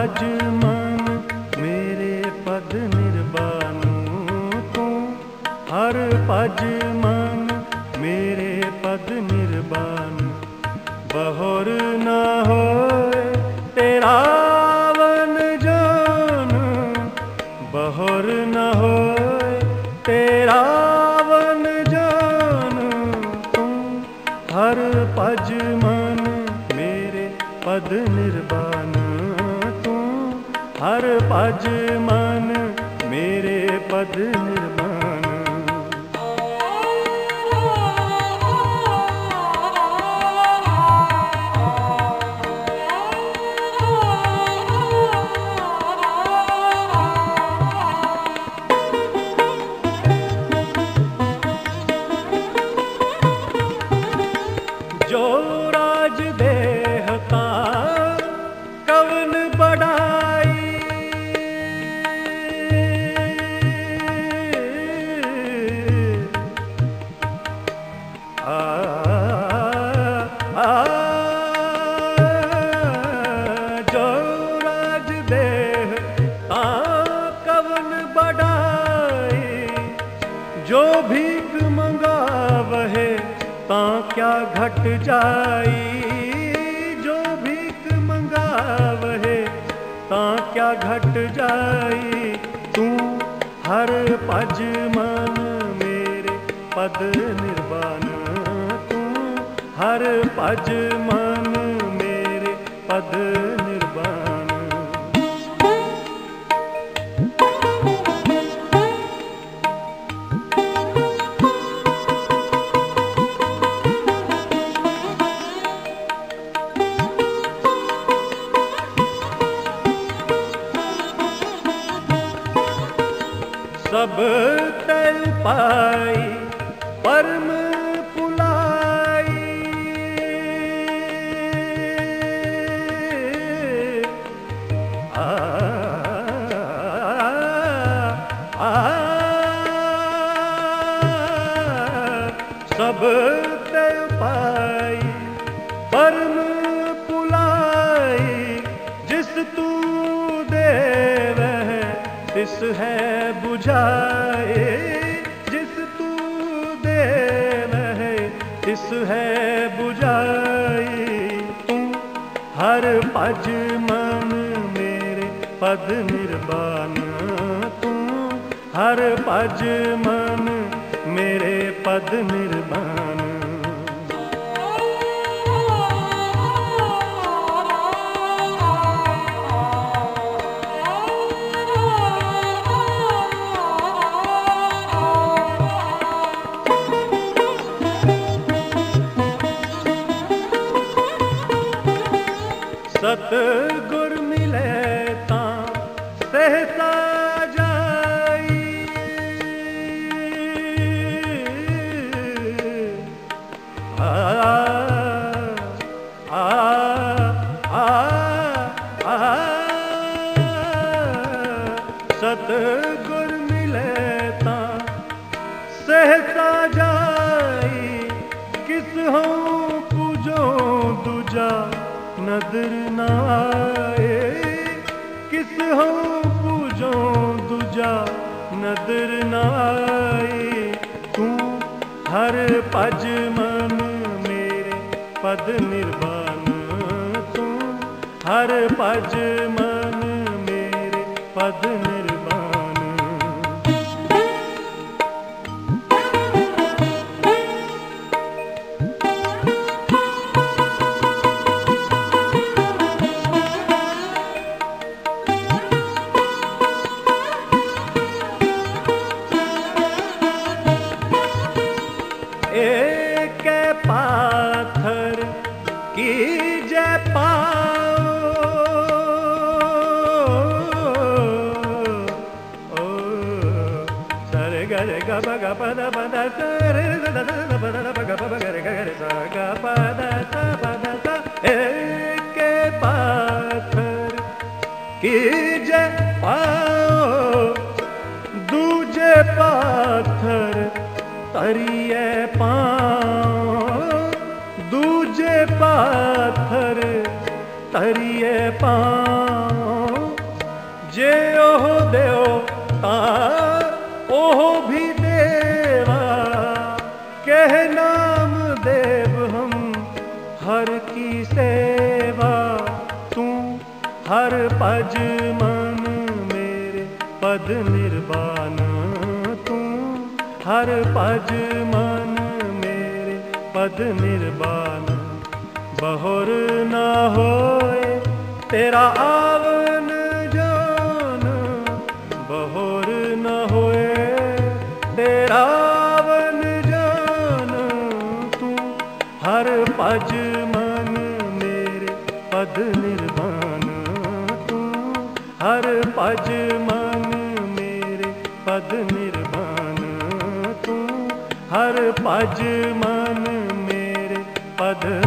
भज मन मेरे पद निर्वाणु तू, हर भज मन मेरे पद निर्वाणु। बहुर न होए तेरा वन जान, बहुर न होए तेरा वन जान तू, हर भज मन मेरे पद निर्वाण तू, हर भज मन मेरे पद निर्वाण। जो राज देह का कवन बढ़ाई, जो राज देह का कवन बढ़ाई, जो भीख मंगावहे ता क्या घट जाई, जो भीख मंगावहे ता क्या घट जाई। तू हर भज मन मेरे पद निर्वाण तू, हर भज मन मेरे पद निर्वाण। सब तल पाई परम पुलाई, आ, आ, आ, सब तल पाई परम पुलाई, जिस तू देव है तिस है बुझाए, जिस तू देव है तिस है बुझाए। तू हर भज मन मेरे पद निर्वाण तू, हर भज मन मेरे पद निर्वाण। सतगुर मिले ता सहसा जाई, आ, आ, आ, आ, सतगुर मिले ता सहसा जाई, किस हों पूजो दूजा नदर न आए, किस हो पूजो दूजा नदर न आए। तू हर भज मन मेरे पद निर्वाण तू, हर भज मन मेरे पद निर्वाण। एक पाथर की जय पाओ, ओ सरे गरे ग ब ग प द प द सरे द द द प द प ग प ग रे ग रे सा ग प द सा प द सा। एक पाथर की जय पाओ, दूजे पाथर तरिए पाँव, दूजे पाथर तरिए पाँव। नामदेव हम हर की सेवा, तू हर पज मन मेरे पद निर्वाण, तू हर पज मन मेरे पद निर्वाण। बहुर न होए तेरा आवन जान, बहुर न होए तेरा आवन जान, तू हर पज मन मेरे पद निर्वाण, तू हर पज मन मेरे पद निर्वाण, तू हर पज मन मेरे पद